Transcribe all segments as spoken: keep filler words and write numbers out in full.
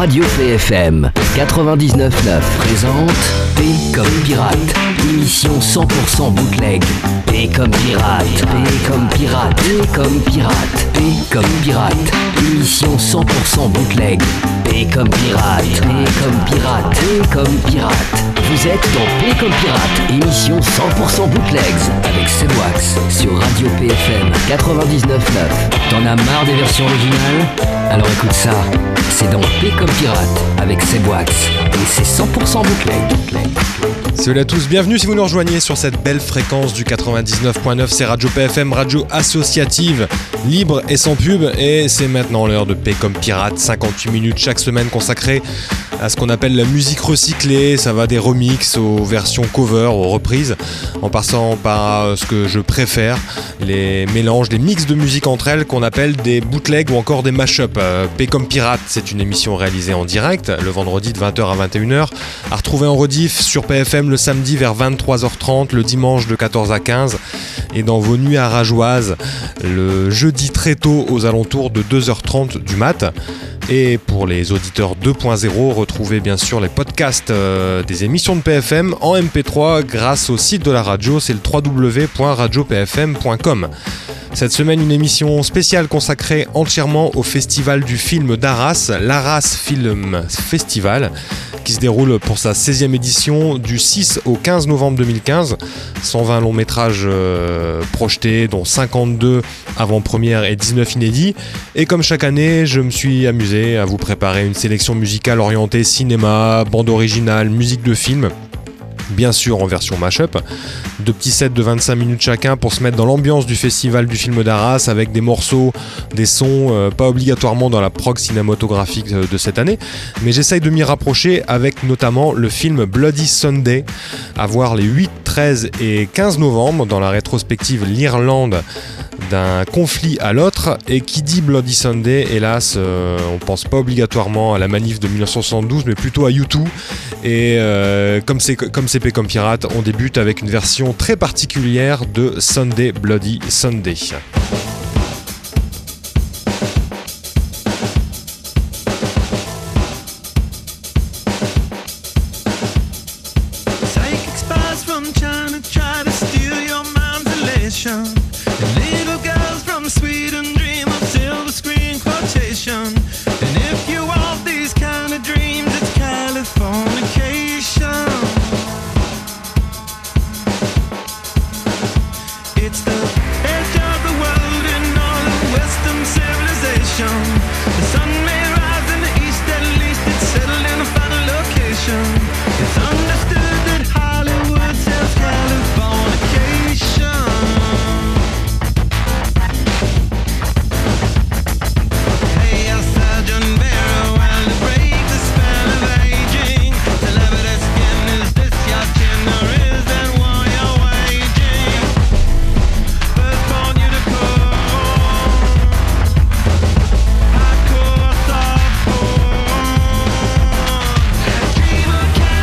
Radio P F M quatre-vingt-dix-neuf neuf présente P comme pirate, émission cent pour cent bootleg. P comme pirate, P comme pirate, P comme pirate, P comme pirate, émission cent pour cent bootleg. P comme pirate, P comme pirate, P comme pirate. Vous êtes dans P comme pirate, émission cent pour cent bootlegs avec Sebwax sur Radio P F M quatre-vingt-dix-neuf neuf. T'en as marre des versions originales? Alors écoute ça, c'est dans P comme pirate avec Sebwax et c'est cent pour cent bootleg. Salut à tous, bienvenue si vous nous rejoignez sur cette belle fréquence du quatre-vingt-dix-neuf point neuf, c'est Radio P F M, radio associative, libre et sans pub, et c'est maintenant l'heure de P comme pirate, cinquante-huit minutes chaque semaine consacrées à ce qu'on appelle la musique recyclée. Ça va des remixes aux versions cover, aux reprises, en passant par ce que je préfère, les mélanges, les mix de musique entre elles qu'on appelle des bootlegs ou encore des mash-up. P comme pirate, c'est une émission réalisée en direct, le vendredi de vingt heures à vingt et une heures, à retrouver en rediff sur P F M le samedi vers vingt-trois heures trente, le dimanche de quatorze à quinze, et dans vos nuits à rageoise, le jeudi très tôt aux alentours de deux heures trente du mat'. Et pour les auditeurs deux point zéro, retrouvez bien sûr les podcasts euh, des émissions de P F M en M P trois grâce au site de la radio, c'est le w w w point radio p f m point com. Cette semaine, une émission spéciale consacrée entièrement au festival du film d'Arras, l'Arras Film Festival, qui se déroule pour sa seizième édition du six au quinze novembre deux mille quinze. cent vingt longs métrages euh, projetés, dont cinquante-deux avant-premières et dix-neuf inédits. Et comme chaque année, je me suis amusé à vous préparer une sélection musicale orientée cinéma, bande originale, musique de film, bien sûr en version mash-up. Deux petits sets de vingt-cinq minutes chacun pour se mettre dans l'ambiance du festival du film d'Arras, avec des morceaux, des sons, euh, pas obligatoirement dans la prog cinématographique de, de cette année, mais j'essaye de m'y rapprocher avec notamment le film Bloody Sunday, à voir les huit, treize et quinze novembre dans la rétrospective L'Irlande d'un conflit à l'autre. Et qui dit Bloody Sunday, hélas, euh, on pense pas obligatoirement à la manif de dix-neuf cent soixante-douze, mais plutôt à U deux. Et euh, comme c'est comme c'est P comme pirate, on débute avec une version très particulière de Sunday Bloody Sunday. Dream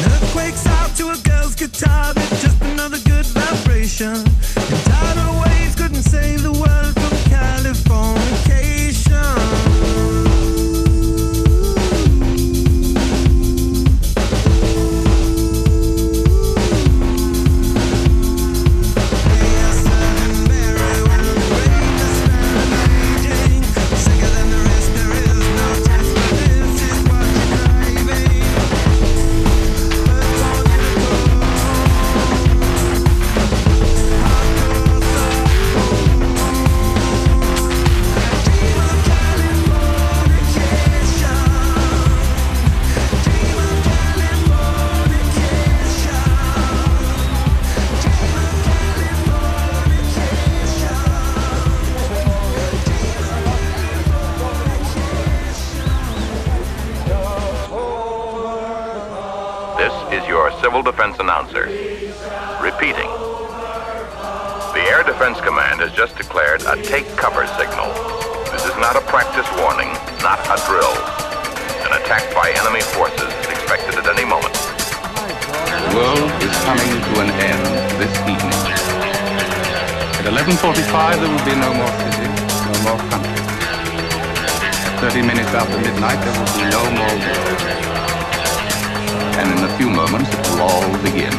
earthquake's out to a girl's guitar, that's just another good vibration. And tidal waves couldn't save the world from Californication. Civil Defense announcer. Repeating. The Air Defense Command has just declared a take cover signal. This is not a practice warning, not a drill. An attack by enemy forces is expected at any moment. The world is coming to an end this evening. At eleven forty-five there will be no more city, no more country. thirty minutes after midnight there will be no more world. And in a few moments it will all begin.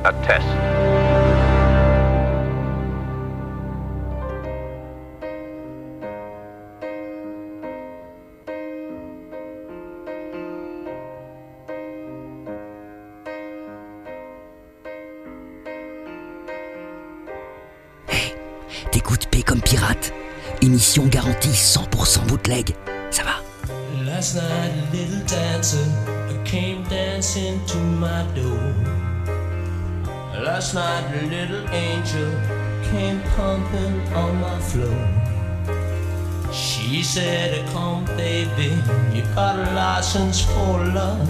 a test. T'écoutes P comme pirate. Émission garantie cent pour cent bootleg. Ça va? Last night a little dancer came dancing to my door. Last night a little angel came pumping on my floor. She said, come baby, you got a license for love.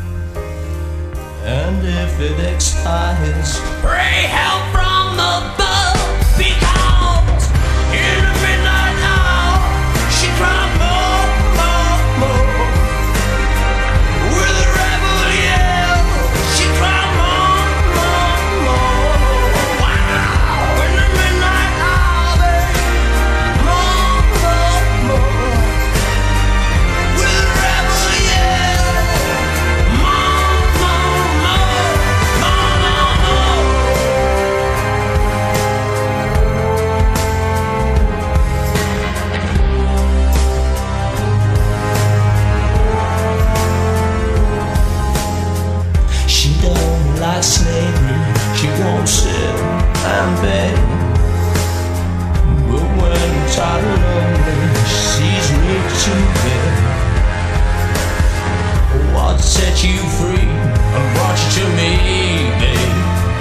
And if it expires, pray help from above. Because in the midnight hour, she cried more, more, more. With a rebel yell, she cried more, more, more. Wow! In the midnight hour, baby, more, more, more. With a rebel yell, more, more, more, more, more. She don't like slavery, she won't sit and beg. But when tired and lonely, she sees me to bed. What set you free and brought you to me, babe?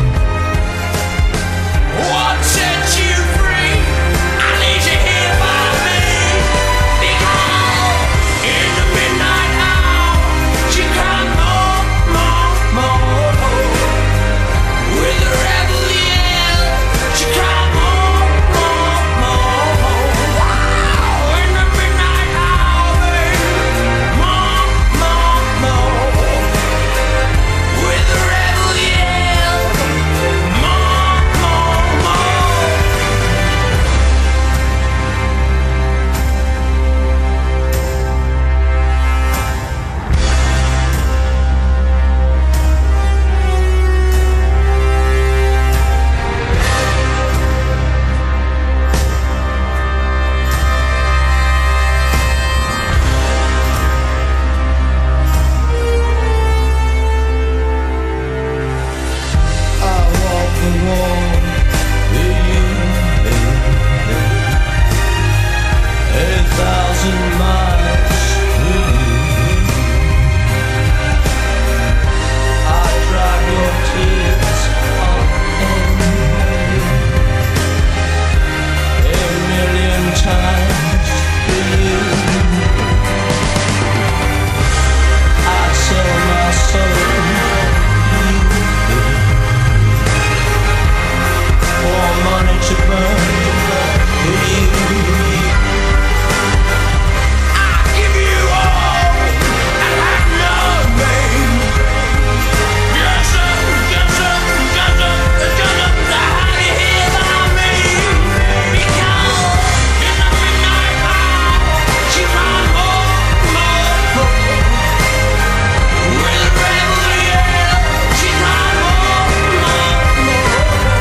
What set you free? I need you here by me. Because in the midnight hour, she cried more, more, more. With a rebel yell, she cried more, more, more. Wow! In the midnight hour, baby, more, more, more. With a rebel yell, more, more, more. I walk the wall with you, baby. A thousand miles with you. I drive your tears up and a million times with you. I sell my soul for money to burn with you. I give you all and have nothing. Yes, sir, yes, sir, yes, sir, yes, sir. How you hear about me? Because in the midnight hour, she cried more, more, more. With a rebel yell, she cried more, more, more.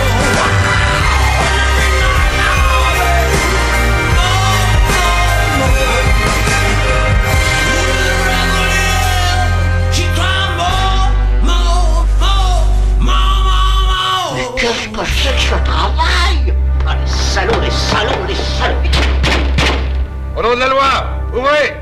In the midnight hour, baby, more, more, more. With a rebel yell, she cried more, more, more, more, more, more. Mais qu'est-ce que c'est que ce travail? Ah, les salauds, les salauds, les salauds. Au nom de la loi, ouvrez!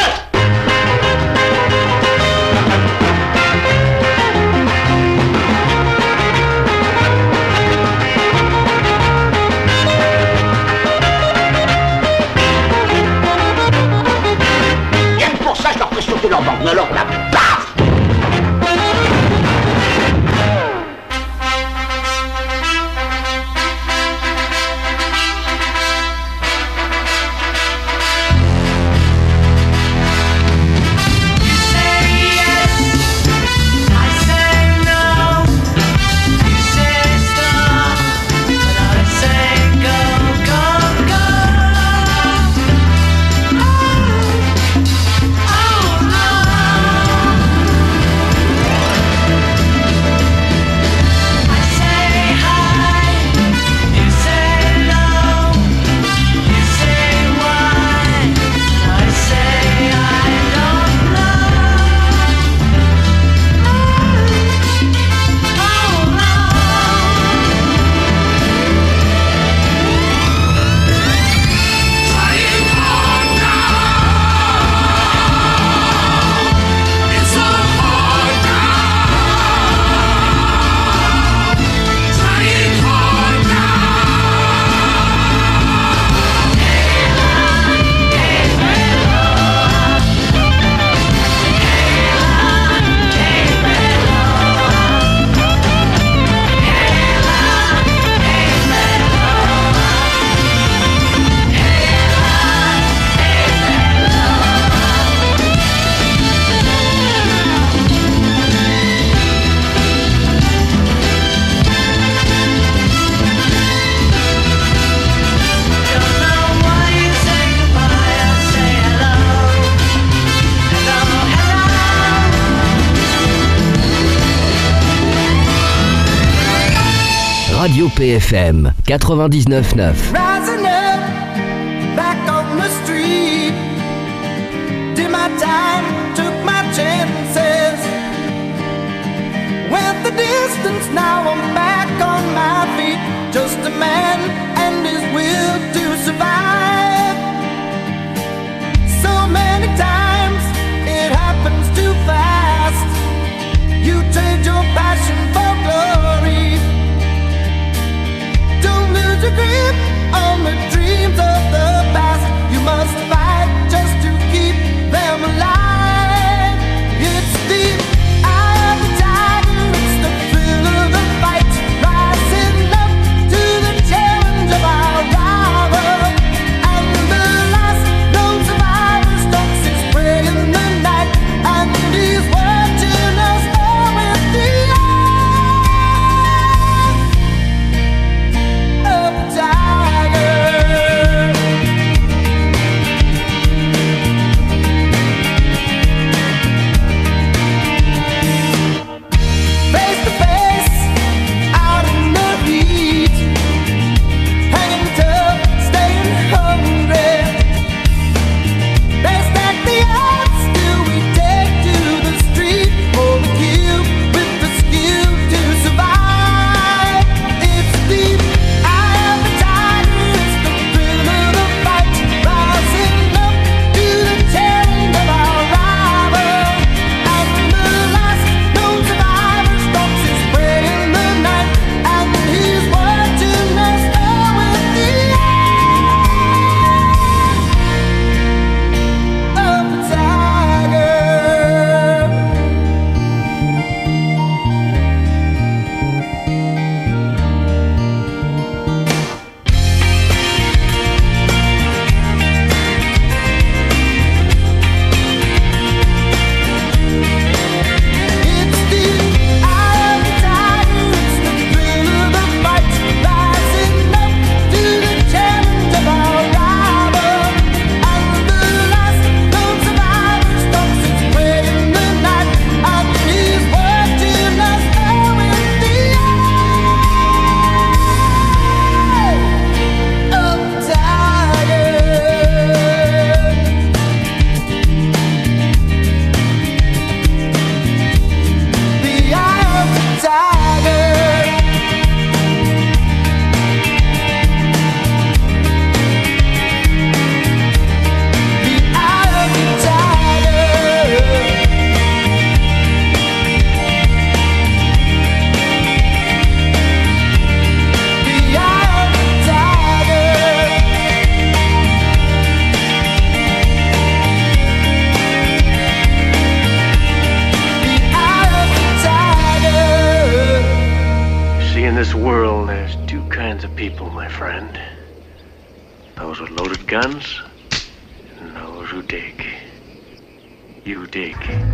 Rien que pour ça, je leur fais sauter leur bande. Alors là, paf! Radio P F M quatre-vingt-dix-neuf neuf. Rising up, back on the street. Did my time, took my chances. Went the distance, now I'm back on my feet. Just a man and his will to survive. So many times it happens too fast. You trade your passion for glory. Don't lose your grip on the dreams of the past. You must fight just to keep them alive. It's the eye of the tiger, it's the thrill of the fight. Rising up to the challenge of our rival. And the last known survivor stalks his prey in the night. And he's watching us all with the eye of the tiger. Face to face, out in the heat, hanging tough, staying hungry. They stack the odds, still we take to the street for the kill with the skill to survive. It's the eye of the tiger, it's the thrill of the fight. Rising up to the challenge of our rival. And the last known survivor stalks his prey in the night. And he's watching us all with the eye of the tiger. It's the eye of the tiger, it's the thrill of the fight. Rising up to the challenge of our rival. And the last known survivor stalks his prey in the night. And he's watching us all with the eye of the tiger. The eye of the tiger. The eye of the tiger. The eye of the tiger. The eye of the tiger. See, in this world, there's two kinds of people, my friend. Those with loaded guns, and those who dig. You dig.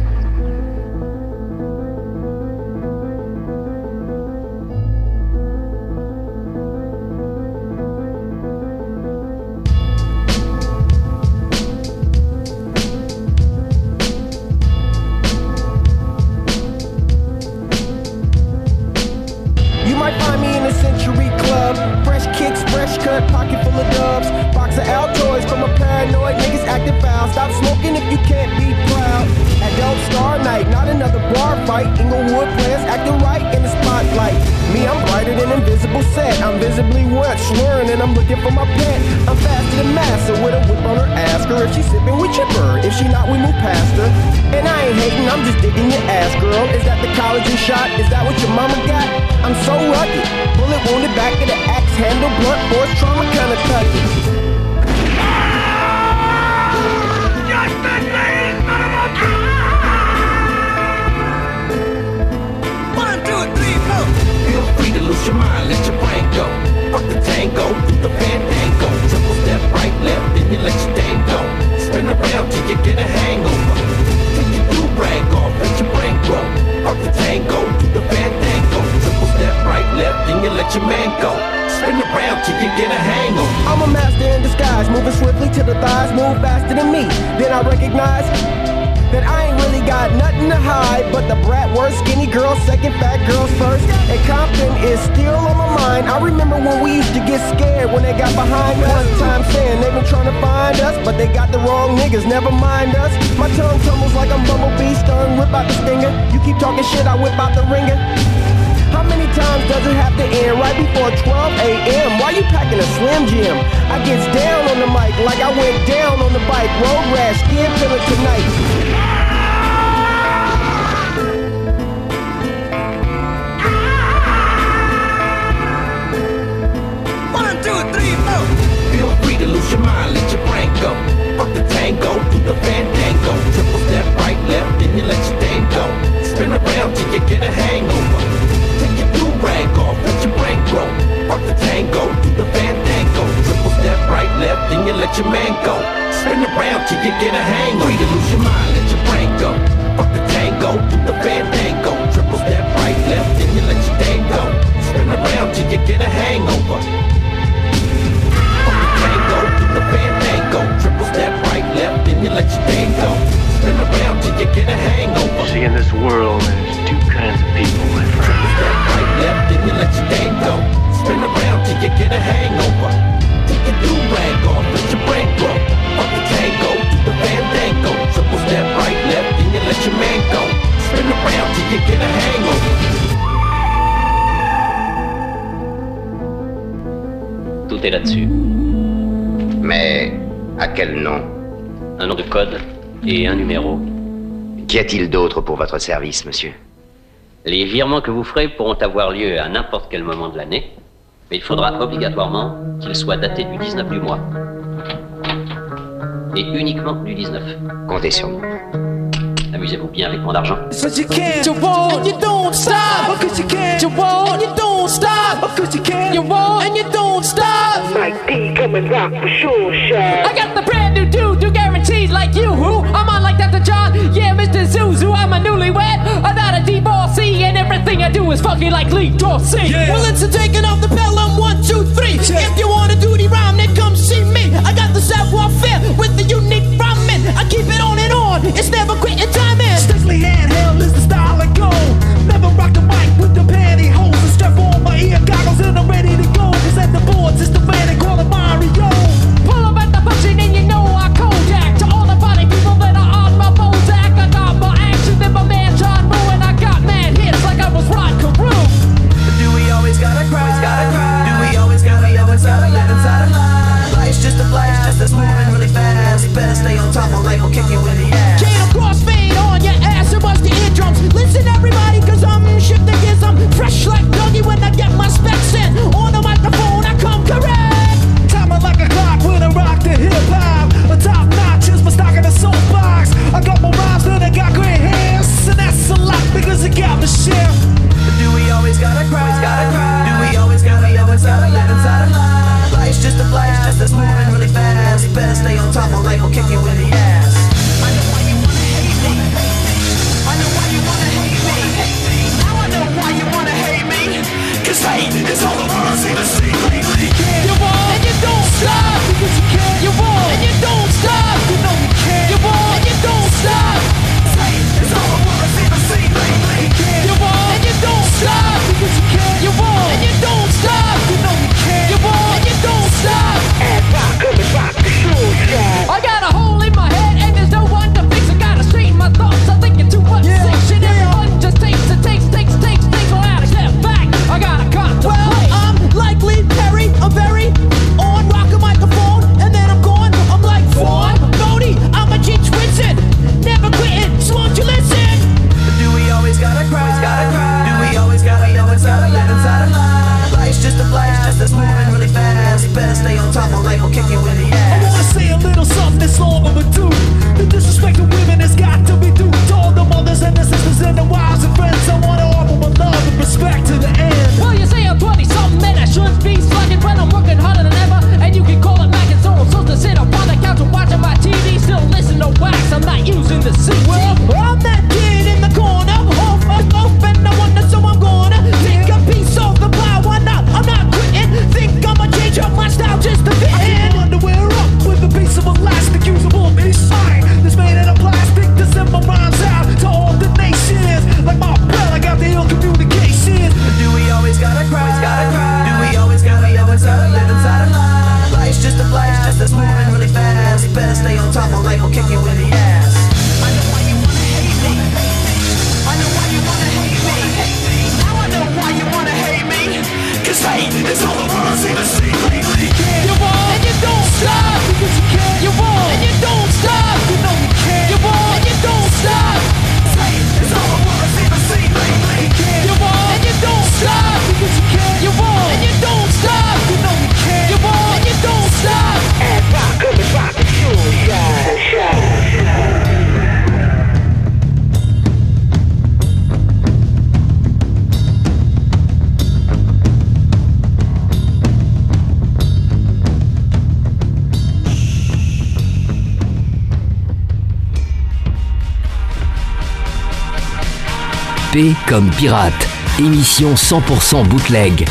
You might find me in a Century Club. Fresh kicks, fresh cut, pocket full of dubs. Box of Altoids from a paranoid niggas acting foul. Stop smoking if you can't be proud. Adult Star Night, not another bar fight. Inglewood players acting right in the spotlight. Me, I'm brighter than invisible set. I'm visibly wet, slurring, and I'm looking for my pet. I'm faster than Massa with a whip on her ass. Girl, if she sipping, we chip her. If she not, we move past her. And I ain't hating, I'm just digging your ass, girl. Is that the collagen shot? Is that what your mama got? I'm so rugged. Bullet wounded back of the axe handle, blunt force trauma kinda touchy. One, two, three, four. Feel free to lose your mind, let your brain go. Fuck the tango, do the fandango. Triple step right, left, then you let your day go. Spin around till you get a hangover. Take your do-rag off, let your brain grow. Fuck the tango, do the fandango. Triple step right, left, then you let your man go. Spin around till you get a hangover. I'm a master in disguise, moving swiftly to the thighs, move faster than me. Then I recognize that I ain't really got got nothing to hide but the brat worst, skinny girls second, fat girls first. And Compton is still on my mind. I remember when we used to get scared when they got behind us. One time saying they been trying to find us, but they got the wrong niggas, never mind us. My tongue tumbles like I'm Bumblebee, stung, whip out the stinger. You keep talking shit, I whip out the ringer. How many times does it have to end right before twelve a.m.? Why you packing a Slim Jim? I gets down on the mic like I went down on the bike. Road rash, skin feeling tonight. One, two, three, four. Feel free to lose your mind, let your brain go. Fuck the tango, do the fandango. Triple step right, left, then you let your thing go. Spin around till you get a hangover. Take your do-rag off, let your brain grow. Fuck the tango, do the fandango. Triple step right, left, then you let your man go. Spin around till you get a hangover. Free to lose your mind, let your brain go. Fuck the tango, do the fandango. Triple step right, left, then you let your thing go. Spin around till you get a hangover. Fuck the tango, do the fandango. Triple step right, left, then you let your thing go. Spin around till you get a hangover. See, in this world, there's two kinds of people, my friend. Triple step right, left, then you let your thing go. Spin around till you get a hangover. Take your do-rag off, let your brain grow. Fuck the tango, do the fandango. Triple step right, left, then you let your man go. Spin around till you get a hangover. Tout est là-dessus. Mais à quel nom? Un nom de code et un numéro. Qu'y a-t-il d'autre pour votre service, monsieur? Les virements que vous ferez pourront avoir lieu à n'importe quel moment de l'année, mais il faudra obligatoirement qu'ils soient datés du dix-neuf du mois. Et uniquement du dix-neuf. Comptez sur moi. Amusez-vous bien avec mon argent. Cause you can't, you won't, and you don't stop. Cause you can't, you won't, and you don't stop. Cause you can't, you won't, and you don't stop. Mike P coming rock for sure, shot. I got the brand new dude, do guarantees like you. Who? I'm on like Doctor John, yeah, Mister Zuzu. I'm a newlywed, I'm not a divorcee, and everything I do is fucking like Lee Dorsey. Yeah. Well, it's a taking off the Pelham, one, two, three. Yeah. If you wanna do the rhyme, then come see me. I got the savoir-faire with the unique rhyming. I keep it on and on, it's never quitting time. Strictly handheld is the style I go. Never rock the mic with the pantyhose. I strap on my ear goggles and I'm ready to go. Cause at the boards it's the man they call it Mario. Pull up at the function and you know I Kodak. To all the funny people that are on my Bozak. I got more action than my man John Woo. And I got mad hits like I was Rod Carew. But do we always gotta cry? Gotta cry. Do we always gotta yell inside a line inside a line? Life's just a flash, just that's moving really fast. Better stay on top or they gon' kick you in the ass. P comme pirate, émission cent pour cent bootleg.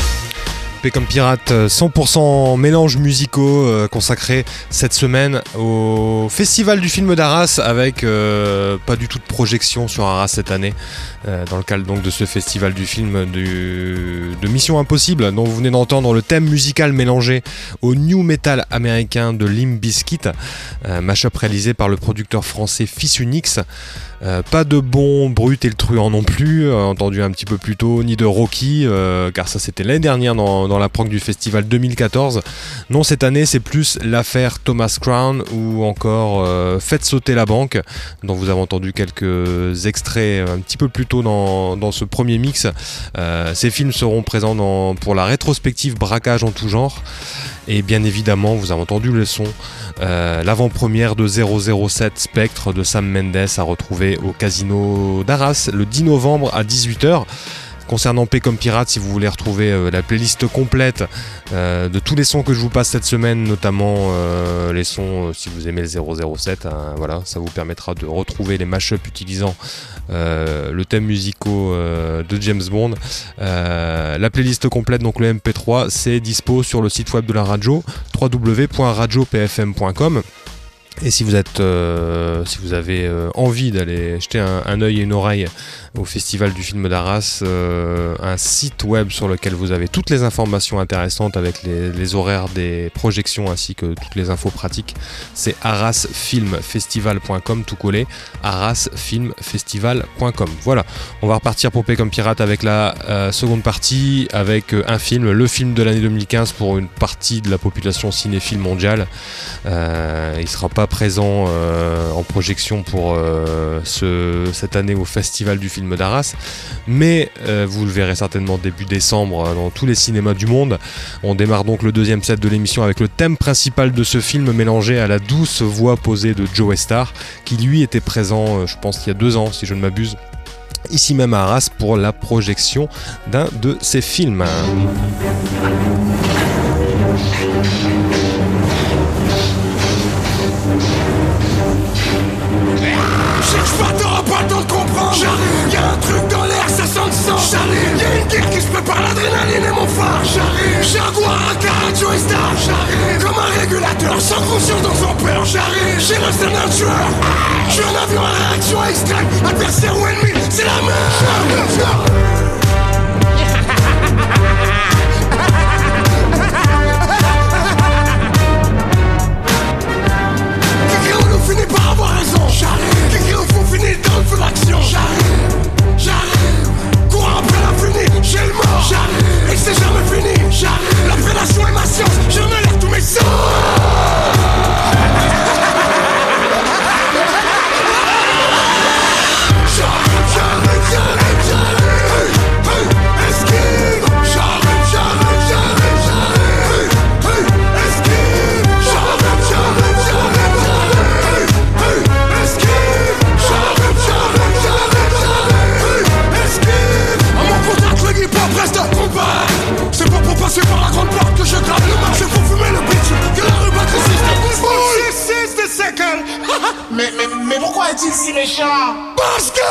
P comme pirate, cent pour cent mélange musicaux euh, consacré cette semaine au Festival du film d'Arras avec euh, pas du tout de projection sur Arras cette année, euh, dans le cadre donc de ce Festival du film du, de Mission Impossible dont vous venez d'entendre le thème musical mélangé au new metal américain de Limp Bizkit, euh, mashup réalisé par le producteur français Fils Unix. Euh, pas de Bon, Brut et le Truand non plus, euh, entendu un petit peu plus tôt, ni de Rocky, euh, car ça c'était l'année dernière dans, dans la prog du festival deux mille quatorze. Non, cette année c'est plus l'affaire Thomas Crown ou encore euh, Faites sauter la banque, dont vous avez entendu quelques extraits un petit peu plus tôt dans, dans ce premier mix. Euh, ces films seront présents dans, pour la rétrospective Braquage en tout genre. Et bien évidemment, vous avez entendu le son, euh, l'avant-première de zéro zéro sept Spectre de Sam Mendes à retrouver au Casino d'Arras le dix novembre à dix-huit heures. Concernant P comme pirate, si vous voulez retrouver euh, la playlist complète euh, de tous les sons que je vous passe cette semaine, notamment euh, les sons, euh, si vous aimez le zéro zéro sept, hein, voilà, ça vous permettra de retrouver les mashups utilisant euh, le thème musicaux euh, de James Bond. Euh, la playlist complète, donc le M P trois, c'est dispo sur le site web de la radio, w w w point radio p f m point com. Et si vous êtes, euh, si vous avez euh, envie d'aller jeter un, un œil et une oreille au Festival du film d'Arras, euh, un site web sur lequel vous avez toutes les informations intéressantes avec les, les horaires des projections ainsi que toutes les infos pratiques, c'est arras film festival point com, tout collé, arras film festival point com. Voilà, on va repartir pour P comme pirate avec la euh, seconde partie, avec euh, un film, le film de l'année deux mille quinze pour une partie de la population cinéphile mondiale. Euh, il sera pas présent euh, en projection pour euh, ce, cette année au Festival du film d'Arras, mais euh, vous le verrez certainement début décembre dans tous les cinémas du monde. On démarre donc le deuxième set de l'émission avec le thème principal de ce film mélangé à la douce voix posée de Joe Star, qui lui était présent, euh, je pense, il y a deux ans si je ne m'abuse, ici même à Arras pour la projection d'un de ses films. Cherche pas, t'auras pas le temps de comprendre. J'arrive, y'a un truc dans l'air, ça sent le sang. J'arrive, y'a une guerre qui se prépare, l'adrénaline est mon phare. J'arrive, Jaguar, un carré, Joe Star. J'arrive, comme un régulateur, sans conscience dans son peur. J'arrive, j'ai l'instinct d'un tueur. J'suis un avion à réaction extrême. Adversaire ou ennemi, c'est la merde. Finit par avoir raison. J'arrive, quelqu'un au fond finit dans le feu d'action. J'arrive, j'arrive, courant après l'infini, j'ai le mort. J'arrive, et c'est jamais fini. J'arrive, la prédation est ma science, j'en ai l'air tous mes sens. J'arrive, j'arrive, j'arrive, j'arrive. Hey, hey, esquive. J'arrive, j'arrive, j'arrive, j'arrive. Hey, hey, esquive. J'arrive, j'arrive, j'arrive. Reste à combat. C'est pas pour passer par la grande porte que je gratte le match. C'est pour fumer le bitch que la rubrique résiste. six de second. mais, mais, mais pourquoi est-il si méchant? Parce que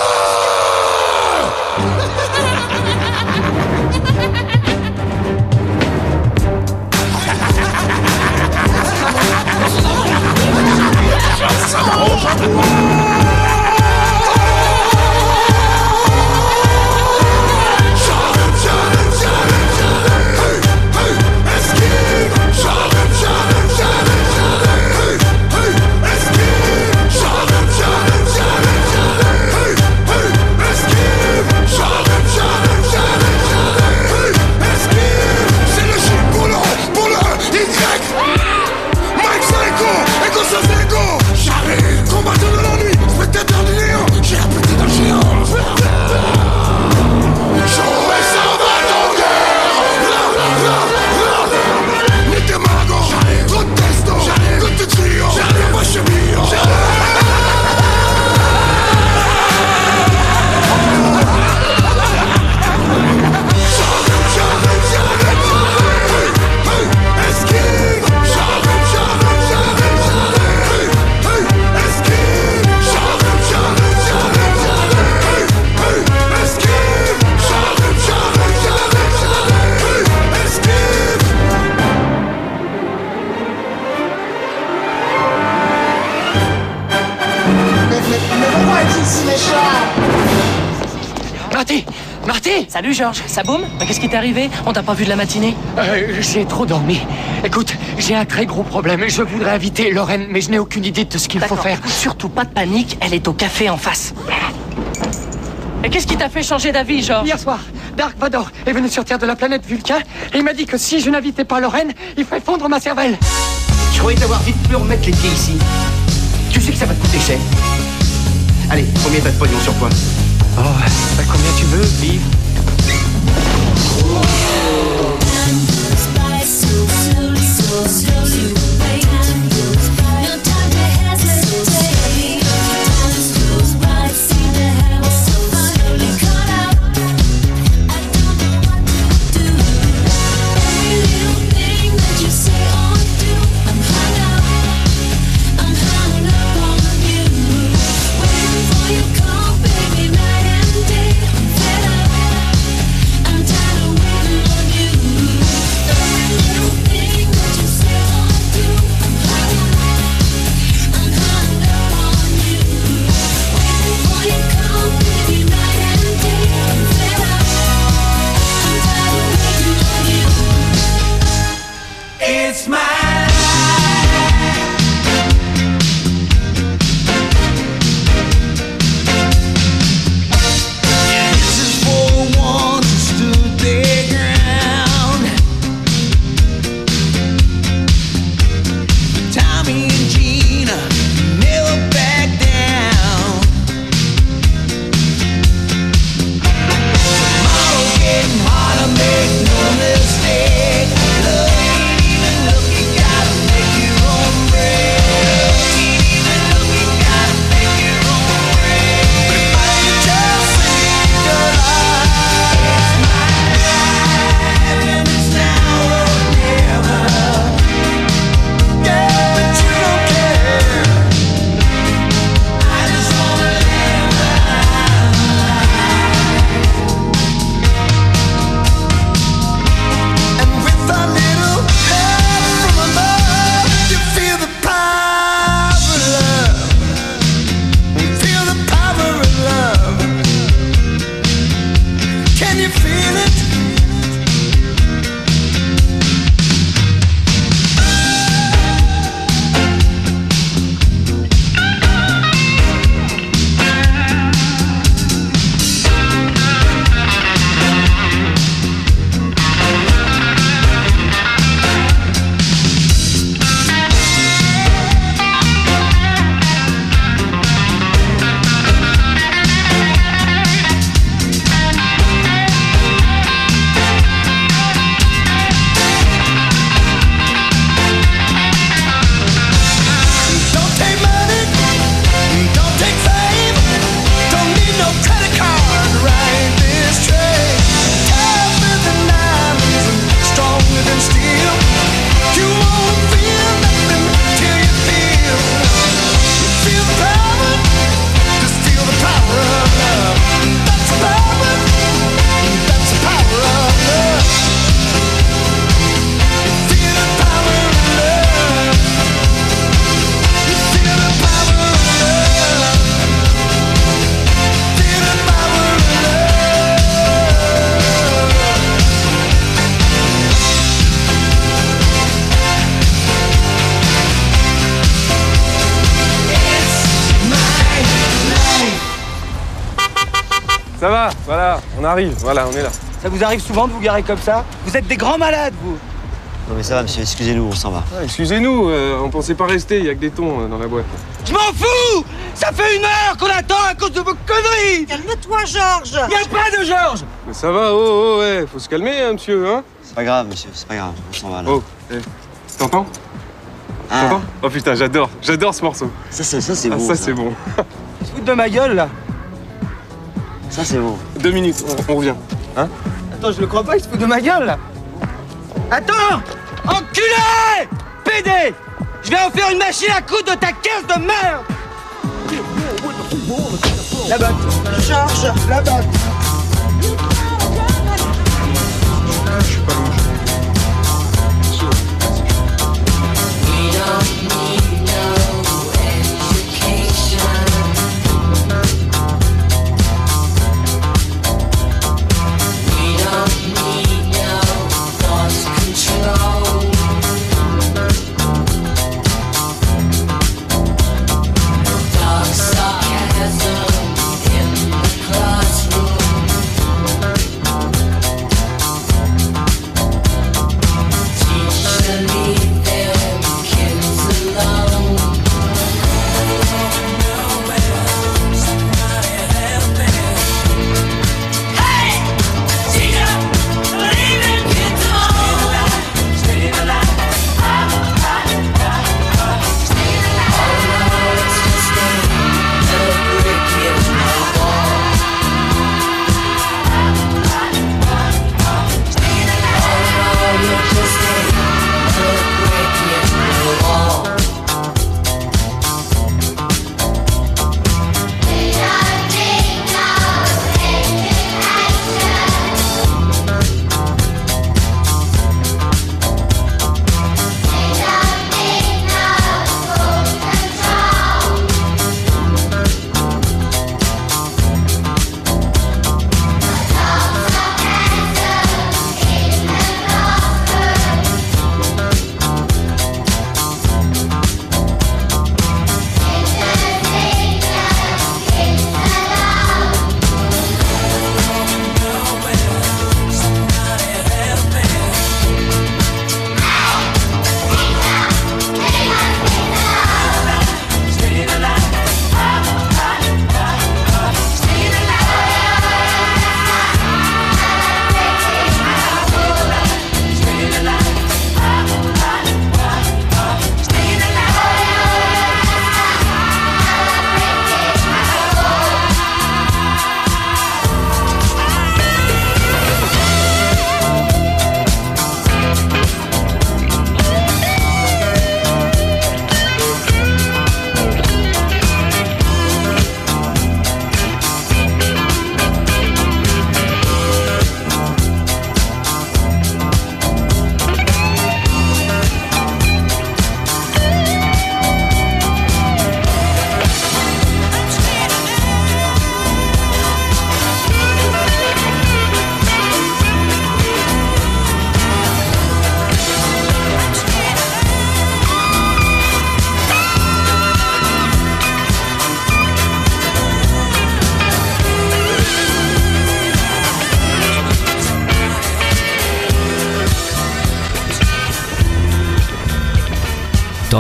combattant de l'ennui. Marty! Marty! Salut Georges, ça boum? Qu'est-ce qui t'est arrivé? On t'a pas vu de la matinée? Euh, j'ai trop dormi. Écoute, j'ai un très gros problème. Je voudrais inviter Lorraine, mais je n'ai aucune idée de ce qu'il faut faire. Surtout pas de panique, elle est au café en face. Et qu'est-ce qui t'a fait changer d'avis, Georges? Hier soir, Dark Vador est venu sur Terre de la planète Vulcain et il m'a dit que si je n'invitais pas Lorraine, il ferait fondre ma cervelle. Je croyais t'avoir vite pu remettre les pieds ici. Tu sais que ça va te coûter cher. Allez, combien t'as de pognon sur toi? Oh, bah combien tu veux, Vive? It's my Ça va, voilà, on arrive, voilà, on est là. Ça vous arrive souvent de vous garer comme ça? Vous êtes des grands malades, vous. Non mais ça va, monsieur, excusez-nous, on s'en va. Ah, excusez-nous, euh, on pensait pas rester, il y a que des thons euh, dans la boîte. Je m'en fous! Ça fait une heure qu'on attend à cause de vos conneries! Calme-toi, Georges! Y a pas de Georges! Mais ça va, oh, oh, ouais, faut se calmer, hein, monsieur, hein? C'est pas grave, monsieur, c'est pas grave, on s'en va là. Oh, eh, t'entends? Ah. T'entends? Oh putain, j'adore, j'adore ce morceau. Ça, c'est ça, c'est ah, bon. Ça, c'est bon. Tu te fous de ma gueule, là? Ça, c'est bon. Deux minutes, on, on revient. Hein? Attends, je le crois pas, il se fout de ma gueule, là. Attends! Enculé! Pédé! Je vais en faire une machine à coudre de ta caisse de merde! La botte! Georges! La botte! Je suis pas loin.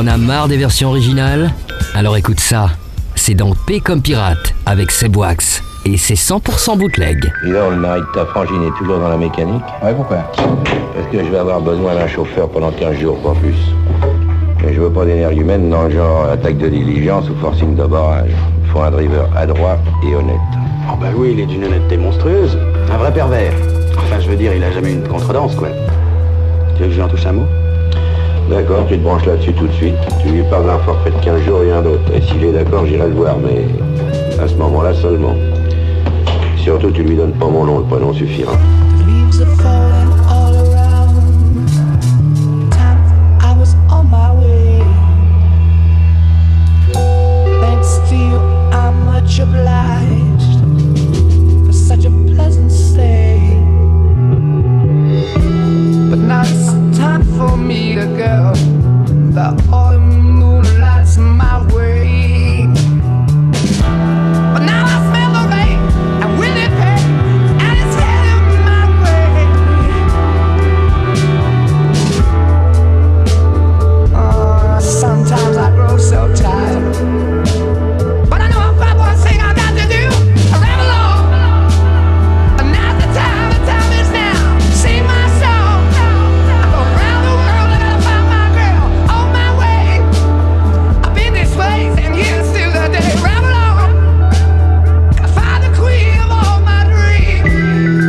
T'en as marre des versions originales? Alors écoute ça, c'est dans P comme pirate avec Seb Wax. Et c'est cent pour cent bootleg. Dis donc, le mari de ta frangine est toujours dans la mécanique? Ouais, pourquoi? Parce que je vais avoir besoin d'un chauffeur pendant quinze jours, pas plus. Et je veux pas d'énergumène dans le genre attaque de diligence ou forcing de barrage. Il faut un driver adroit et honnête. Oh bah oui, il est d'une honnêteté monstrueuse. Un vrai pervers. Enfin, je veux dire, il a jamais eu une contredanse, quoi. Tu veux que je lui en touche un mot? D'accord, tu te branches là-dessus tout de suite. Tu lui parles d'un forfait de quinze jours et rien d'autre. Et s'il est d'accord, j'irai le voir, mais à ce moment-là seulement. Surtout, tu lui donnes pas mon nom, le prénom suffira. Leaves are falling all around. Time I was on my way. Thanks to you, I'm much obliged for such a pleasant stay. But now it's time for me to go. The autumn moonlight's my way. But now I smell the rain and will it pay? And it's heading my way. Oh, sometimes I grow so tired, but I know I've got one thing I got to do. I ramble on, and now's the time. The time is now. Sing my song. I go around the world. I gotta find my girl on my way. I've been this place and here's still the day. Ramble on. Gotta find the queen of all my dreams.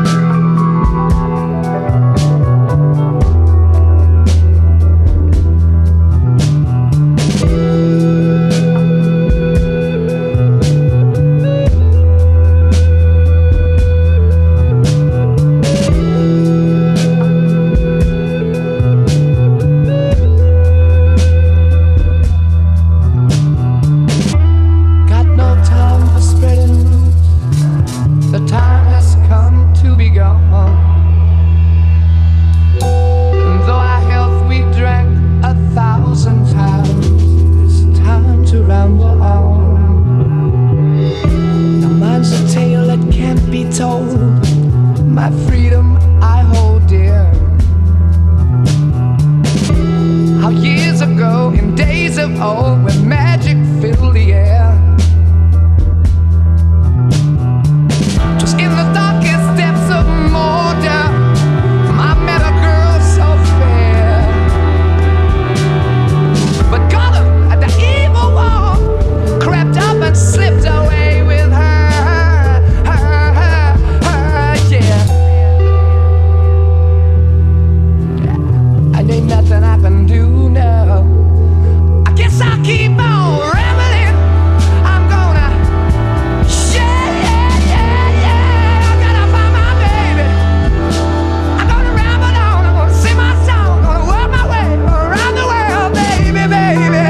Got no time for spreading roots. The time has come to be gone. And though our health we drank a thousand times, it's time to ramble on. Now mine's a tale that can't be told. My freedom I hold dear. How years ago, in days of old, when magic filled the air, just in the darkest depths of Mordor, I met a girl so fair. But Gollum, at the evil wall, crept up and slipped away with her, her, her, her, yeah. And ain't nothing I can do now. I guess I'll keep on rambling. I'm gonna, yeah, yeah, yeah, yeah. I gotta find my baby. I'm gonna ramble on. I'm gonna sing my song. I'm gonna work my way around the world, baby, baby.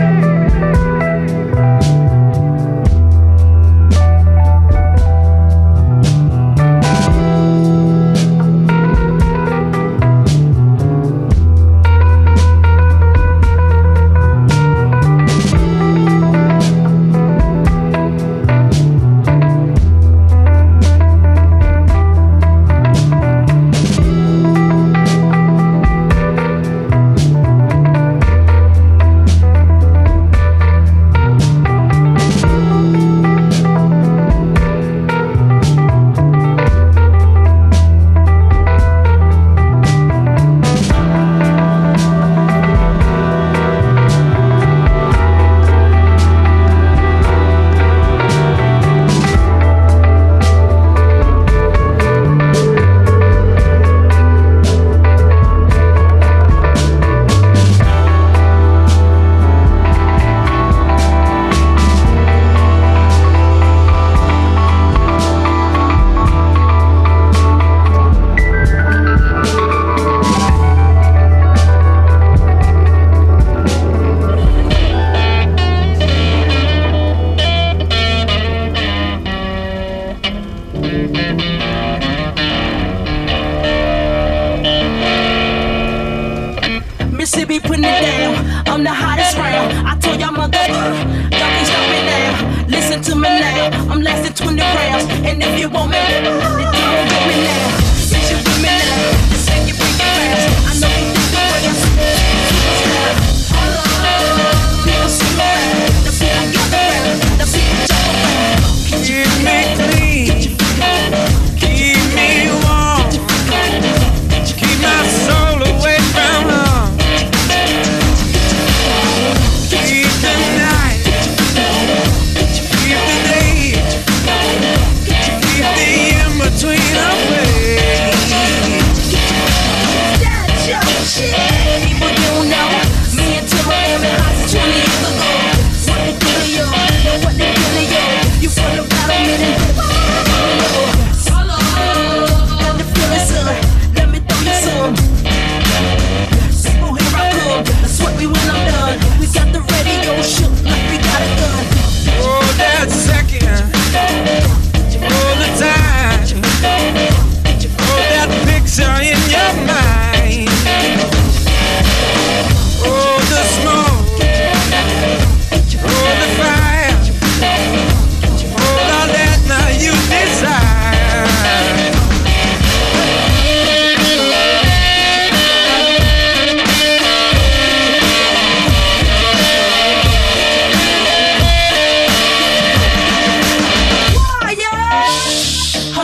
Mississippi putting it down. I'm the hottest round. I told y'all mother, y'all can't stop me now. Listen to me now. I'm lasting twenty rounds. And if you want me, then you gon' get me now. Since you with me now, just say you bring it round. I know you think the way I superstar. Hold on.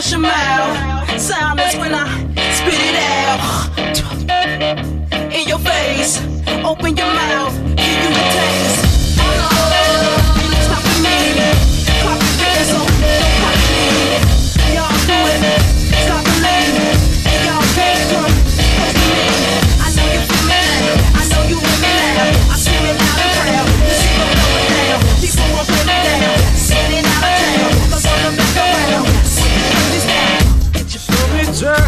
Hush your mouth. Silence when I spit it out. In your face. Open your mouth. Give you a taste. Stop the meeting. Clap your hands so don't pop me. Y'all do it. Stop the lane. And y'all can't come close to me. I know you feel me now. I know you hear me now. I scream it loud and proud. This is gon' go down. People won't put me down. Sitting out of town. Cause I'm the back around. Put this down. Show me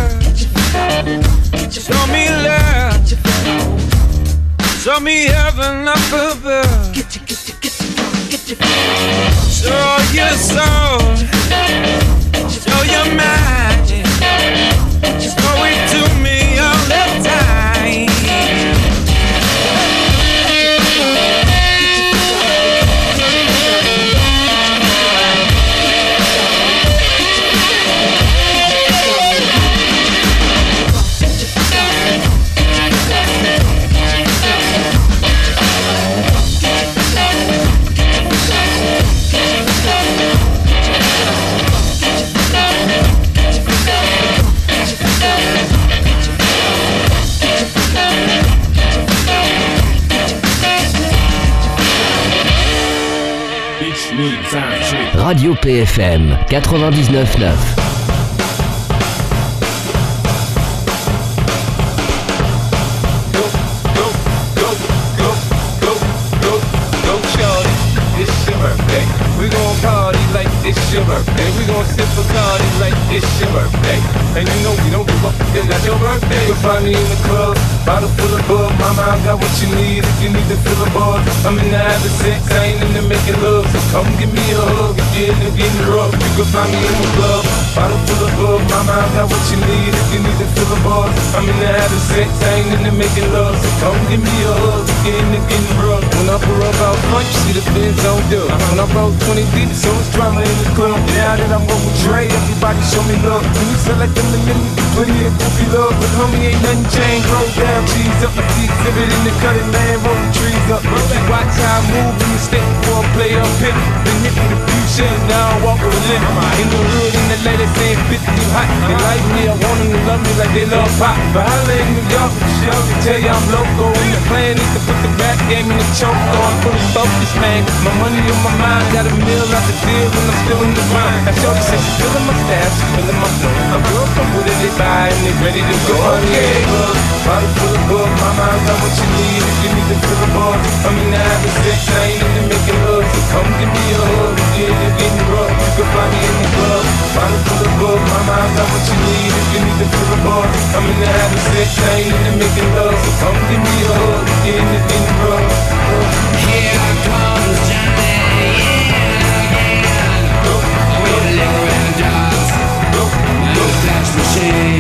joy. Show me love. Show me heaven up above. Show your soul. Show your mind. Show it to me all the time. Radio P F M quatre-vingt-dix-neuf neuf. We gon' party like it's your birthday. We gon' sip a party like it's your birthday. And you know we don't give up, it's not your birthday. You'll find me in the club, bottle full of bug. Mama, I got what you need if you need to fill a bar. I'm in the having sex, I ain't into making love. So come give me a hug if you're into getting rough. You can find me in the club, bottle full of bug. Mama, I got what you need if you need to fill a bar. I'm in the having sex, I ain't into making love. So come give me a hug if you're into getting rough. When I pull up out front, you see the Benz on dub. When I roll twenty deep, so it's drama in the club. Now that I'm over Dre, everybody show me love. When you sell like them to me, plenty of goofy love. But homie, ain't nothing changed. Roll down, cheese up. I see exhibit in the cutting, man. Roll the trees up. You watch how I move in the state before I play up pimp. Been hit with a few shells, now I walk with a limp. In the hood, in the lady saying fifty, you hot. They like me, I want them to love me like they love pop. But I lay in New York, for sure, can tell you I'm local. And the plan is to put the rap game in the choke. So I'm fully focused, man. My money on my mind, got a meal out the deal when I'm still in the grind. Now shorty says she's feeling my stash, she's feeling my flow. My girl come with it, they buy and they ready to go. Okay, bug, bottle full of bug. My mind got what you need if you need to fill a bar. I'm in the having sex, I ain't into making love. So come give me a hug, if you're into getting rough. You can find me in the club, bottle full of bug. My mind got what you need if you need to fill a bar. I'm in the having sex, I ain't into making love. So come give me a hug, if you're into getting rough. Here comes Johnny. Machine.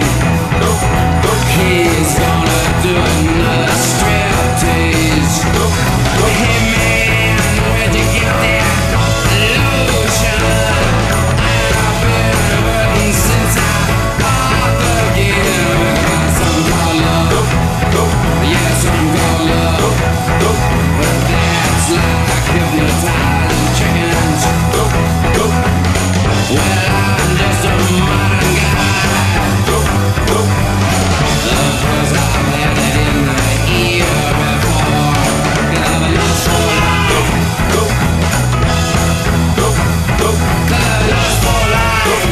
He's gonna do another striptease. Hey man, where'd you get that lotion? I've been hurting since I bought the gear. Some call love, yeah, some call love. But that's like hypnotizing chickens. Well, I'm just a modern guy. Cause I've had it in the ear before. Got a lust for life. Got a lust for life.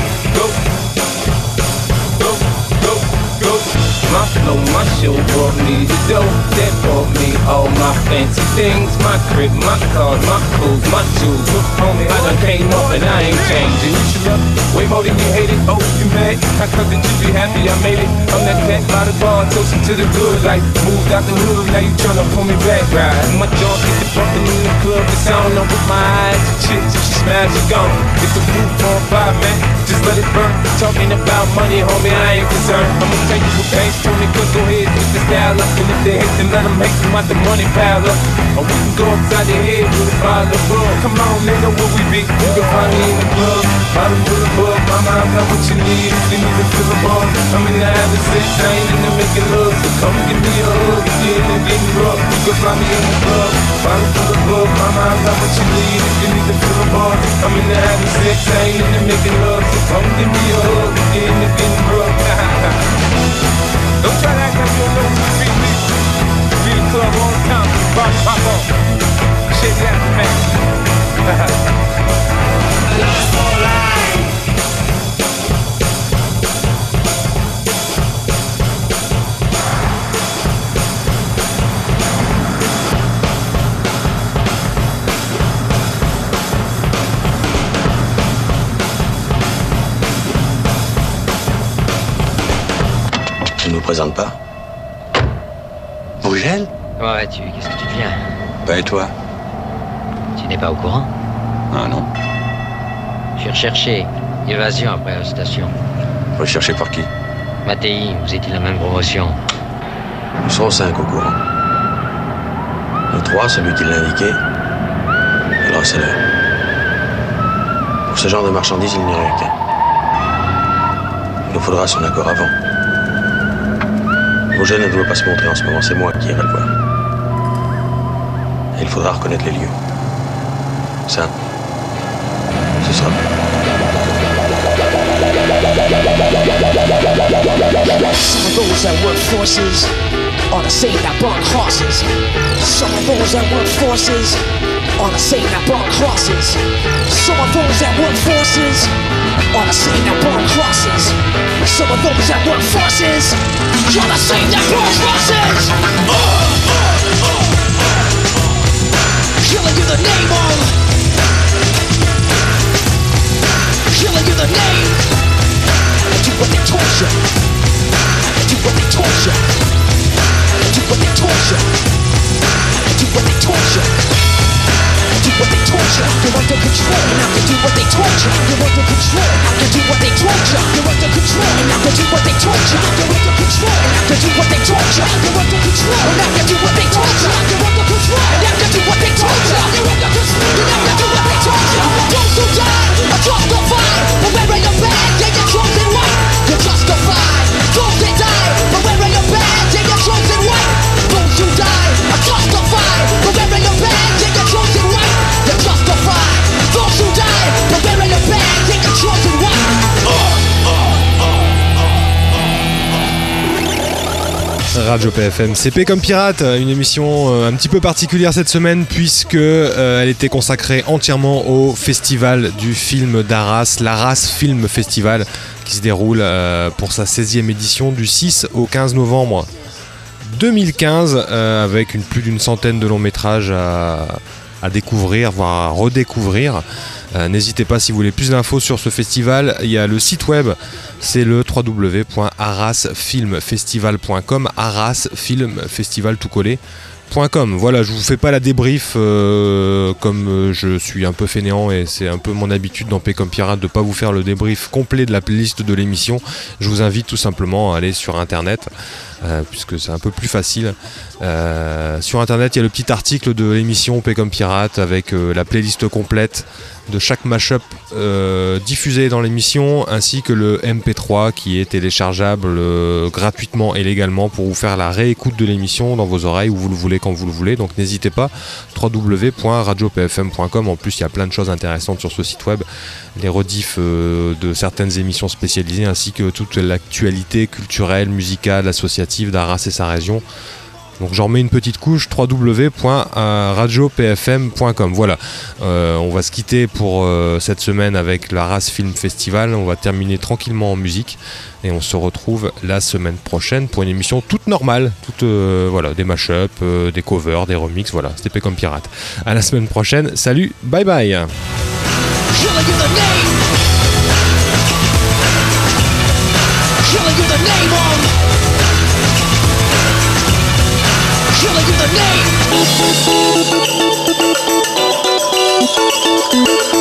My flow, my show brought me the dough. That brought me all my fancy things. My crib, my cars, my clothes, my jewels. Look, homie, I done came up and I ain't changing. You should love it way more than you hate it. Oh, you mad? I thought that you be happy I made it. I'm that cat by the bar, toasting to the good life. Moved out the hood, now you tryna pull me back, right? My jaw get the bumping in the club. It's on up with my eyes. Chicks, if she smash, she gone. It's the roof on fire, man. Just let it burn. Talking about money, homie, I ain't concerned. I'ma tell you what banks told me, cause go ahead, put the style up. And if they hate, then let them hate them out the money pile up. Or we can go upside the head with a bottle of bug. Come on, they know where we be. You can find me in the club, bottle full of bug. Mama, I got what you need if you need to fill a bar. I'm in the having sex, I ain't into making love. So come give me a hug if you're into getting rough. You can find me in the club, bottle full of bug. Mama, I got what you need if you need to fill a bar. I'm in the having sex, I ain't into making love. So come give me a hug if présente pas. Bougel? Comment vas-tu? Qu'est-ce que tu deviens? Bah et toi? Tu n'es pas au courant? Ah non. Je suis recherché. Évasion après la station. Recherché par qui? Mattei, vous étiez la même promotion. Nous serons cinq au courant. Nous trois, celui qui l'a indiqué, et le receleur. Pour ce genre de marchandises, il n'y a rien qu'un. Il nous faudra son accord avant. Bougel ne doit pas se montrer en ce moment, c'est moi qui irai le voir. Et il faudra reconnaître les lieux. Ça, ce sera bon. Some of those that work forces are the same that burn crosses. Some of those that work forces are the same that burn crosses. Some of those that work forces are the same that burn crosses. Some of those that work forces are the same that burn crosses. Killing you the name of. Killing you the name. I do what they told you. I do what they told you. I do what they told you. I do what they told you. I do what they told you. You're under control, and I can do what they told you. You're under control, I can do what they told you. You're under control, and I can do what they told you. You're under control, and I can do what they told you. You're under control, and I can do what they told you. You're under control, and I can do what they told you. You're under control, and I can do what they told you. Those who die are justified for wearing a badge and your chosen white. You're justified. Those that die for wearing a badge and your chosen white. Those who die are justified for wearing a badge and your chosen white. You're justified. Those who die for wearing a badge and your chosen white. Radio P F M, C P comme pirate, une émission euh, un petit peu particulière cette semaine puisque euh, elle était consacrée entièrement au festival du film d'Arras, l'Arras Film Festival, qui se déroule euh, pour sa seizième édition du six au quinze novembre deux mille quinze, euh, avec une, plus d'une centaine de longs métrages à, à découvrir, voire à redécouvrir. Euh, n'hésitez pas, si vous voulez plus d'infos sur ce festival, il y a le site web, c'est le w w w point arras film festival point com, arras film festival tout collé point com. Voilà, je vous fais pas la débrief euh, comme euh, je suis un peu fainéant et c'est un peu mon habitude dans P comme pirate de pas vous faire le débrief complet de la playlist de l'émission. Je vous invite tout simplement à aller sur internet euh, puisque c'est un peu plus facile. Euh, sur internet, il y a le petit article de l'émission P comme pirate avec euh, la playlist complète de chaque mashup euh, diffusé dans l'émission, ainsi que le M P trois qui est téléchargeable euh, gratuitement et légalement pour vous faire la réécoute de l'émission dans vos oreilles où vous le voulez, quand vous le voulez. Donc n'hésitez pas, w w w point radio p f m point com. En plus, il y a plein de choses intéressantes sur ce site web, les rediffs euh, de certaines émissions spécialisées, ainsi que toute l'actualité culturelle, musicale, associative d'Arras et sa région. Donc j'en remets une petite couche, w w w point radio p f m point com. Voilà, euh, on va se quitter pour euh, cette semaine avec l'Arras Film Festival. On va terminer tranquillement en musique et on se retrouve la semaine prochaine pour une émission toute normale, toute, euh, voilà, des mashups, euh, des covers, des remixes. Voilà, c'était P comme pirate. À la semaine prochaine, salut, bye bye. Killing you the name.